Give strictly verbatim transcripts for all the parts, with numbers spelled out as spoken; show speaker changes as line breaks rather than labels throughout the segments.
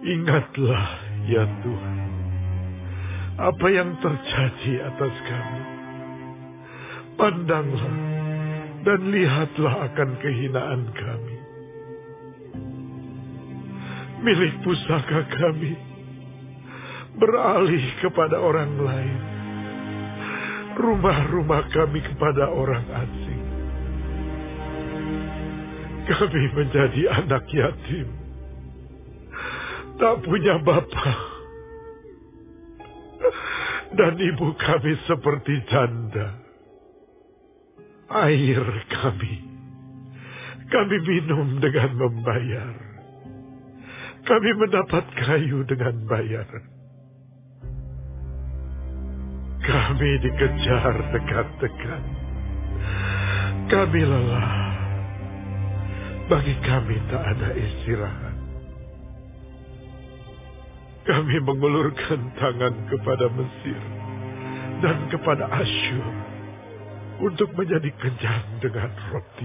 Ingatlah ya Tuhan, apa yang terjadi atas kami. Pandanglah dan lihatlah akan kehinaan kami. Milik pusaka kami beralih kepada orang lain. Rumah-rumah kami kepada orang asing. Kami menjadi anak yatim, tak punya bapa, dan ibu kami seperti janda. Air kami, kami minum dengan membayar. Kami mendapat kayu dengan bayar. Kami dikejar dekat-dekat. Kami lelah. Bagi kami tak ada istirahat. Kami mengulurkan tangan kepada Mesir dan kepada Asyur untuk menjadi kenyang dengan roti.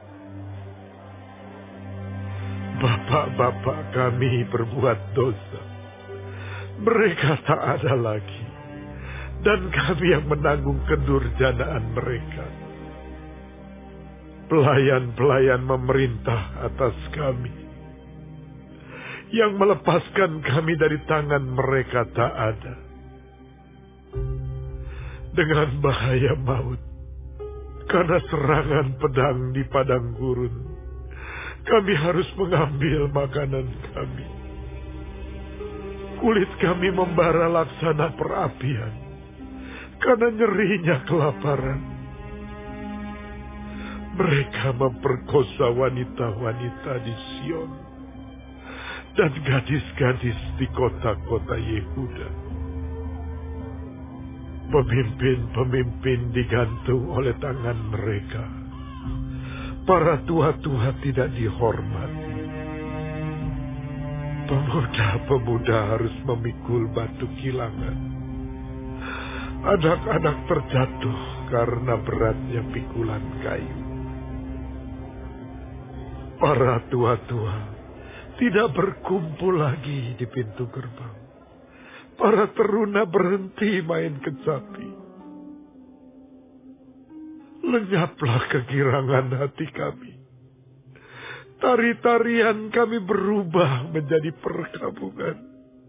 Bapak-bapak kami berbuat dosa. Mereka tak ada lagi. Dan kami yang menanggung kedurjanaan mereka. Pelayan-pelayan memerintah atas kami. Yang melepaskan kami dari tangan mereka tak ada. Dengan bahaya maut, karena serangan pedang di padang gurun, kami harus mengambil makanan kami. Kulit kami membara laksana perapian, karena nyerinya kelaparan. Mereka memperkosa wanita-wanita di Sion dan gadis-gadis di kota-kota Yehuda. Pemimpin-pemimpin digantung oleh tangan mereka. Para tua-tua tidak dihormati. Pemuda-pemuda harus memikul batu kilangan. Anak-anak terjatuh karena beratnya pikulan kayu. Para tua-tua tidak berkumpul lagi di pintu gerbang. Para teruna berhenti main kecapi. Lenyaplah kegirangan hati kami. Tari-tarian kami berubah menjadi perkabungan.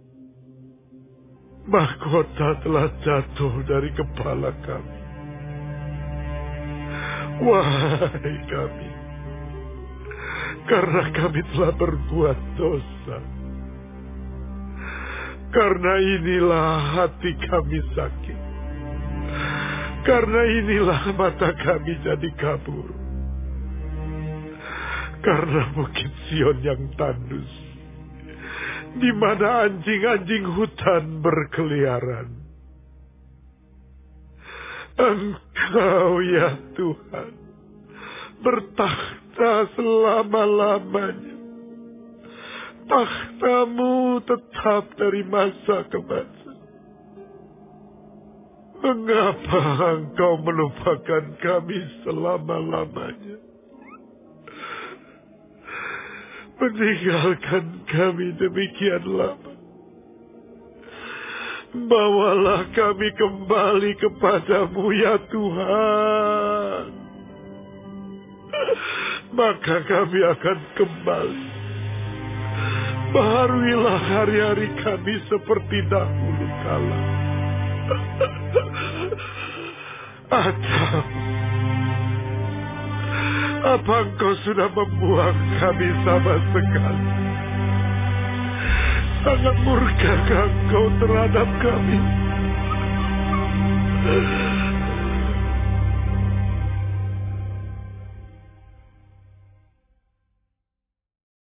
Mahkota telah jatuh dari kepala kami. Wahai kami, karena kami telah berbuat dosa. Karena inilah hati kami sakit. Karena inilah mata kami jadi kabur. Karena Bukit Sion yang tandus, di mana anjing-anjing hutan berkeliaran. Engkau ya Tuhan, bertakhta selama-lamanya. Takhtamu tetap dari masa ke masa. Mengapa engkau melupakan kami selama-lamanya? Meninggalkan kami demikian lama. Bawalah kami kembali kepadamu ya Tuhan. Maka kami akan kembali. Baharuilah hari-hari kami seperti dahulu kala. Atau apa engkau sudah membuang kami sama sekali? Sangat murkakah engkau terhadap kami?